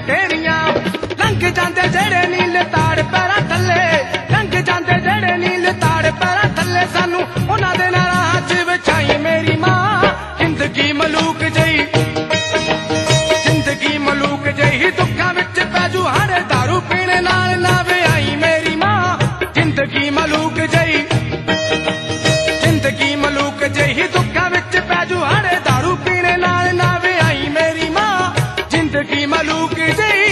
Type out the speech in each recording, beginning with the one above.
तेरियां लंघ जांदे जेड़े नील ताड़ पैरां थल्ले लंघ जांदे जेड़े नील ताड़ पैरां थल्ले सानू उन्हां दे नाल राह च विछाई मेरी मां जिंदगी मलूक जही जिंदगी मलूक जही दुखां विच पैजू हारे दारू पीने नाल ना विआई मेरी मां जिंदगी मलूक जही जिंदगी मलूक जही दुखां विच पैजू हारे दारू पीने नाल ना विआई मेरी मां जिंदगी मलूक जही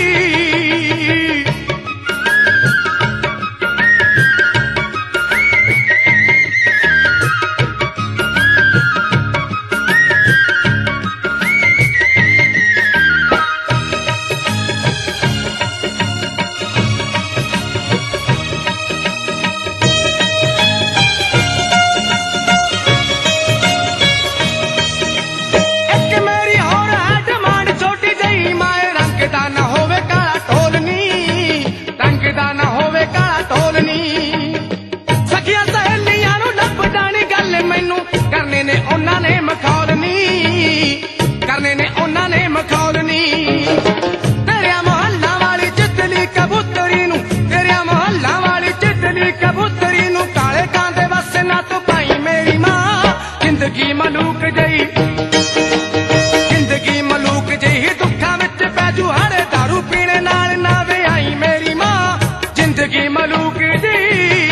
जिंदगी मलूक जही जिंदगी मलूक जही दुखां विच पैजू हारे दारू पीने नाल ना विआई मेरी मां जिंदगी मलूक जही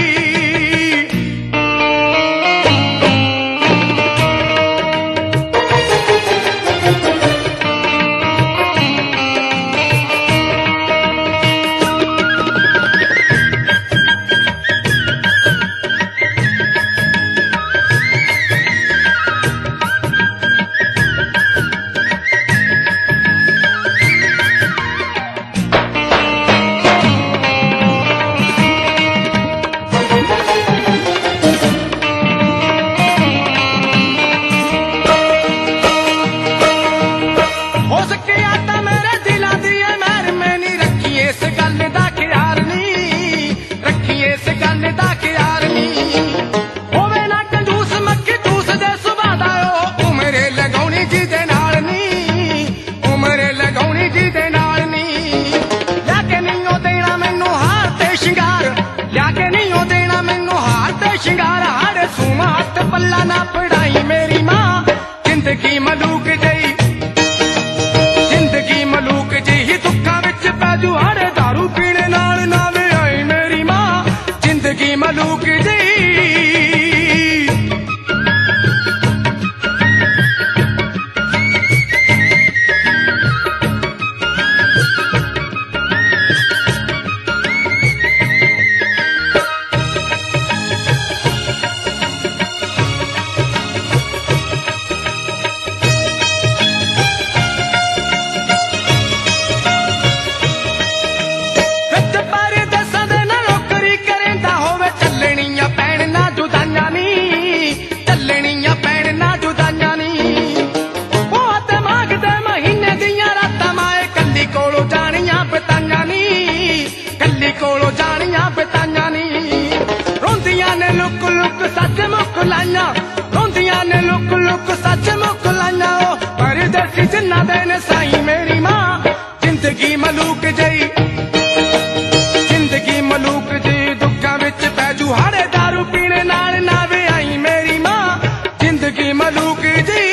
शिंगार हारे सूमा हथ पल्ला ना पढ़ाई मेरी मां जिंदगी मलूक जही जिंदगी मलूक जही दुखां विच पैजू हारे दारू पीने नाल ना विआई मेरी मां जिंदगी मलूक जही कोलो जानियां बिताइयां नी रोंदियां ने लुक लुक सच मुक लाइयां रोंदियां ने लुक लुक सच मुक लाइयां ओ परदेसी जिन्ना दे ने साई मेरी मां जिंदगी मलूक जही जिंदगी मलूक जही दुखां विच पैजू हारे दारू पीने नाल ना विआई मेरी मां जिंदगी मलूक जही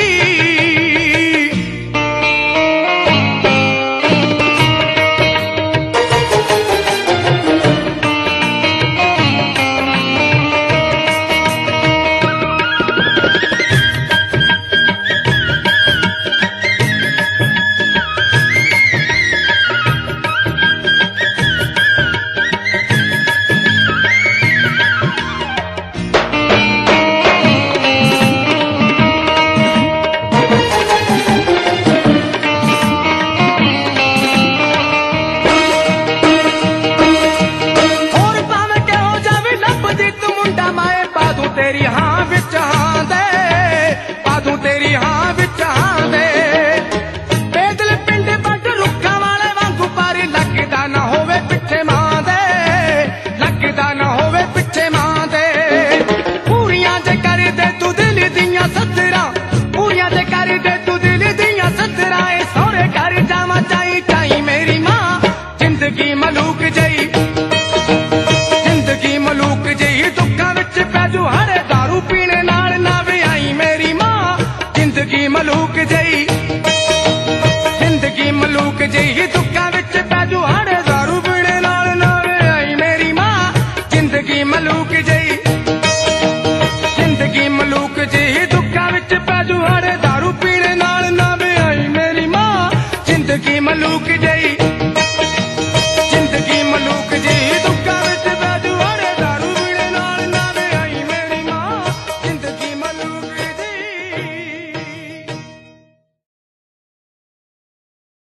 ਜ਼ਿੰਦਗੀ ਮਲੂਕ ਜਈ, ਜ਼ਿੰਦਗੀ ਮਲੂਕ ਜਈ, ਦੁੱਖਾਂ ਵਿੱਚ ਪੈ ਜੂ ਹੜ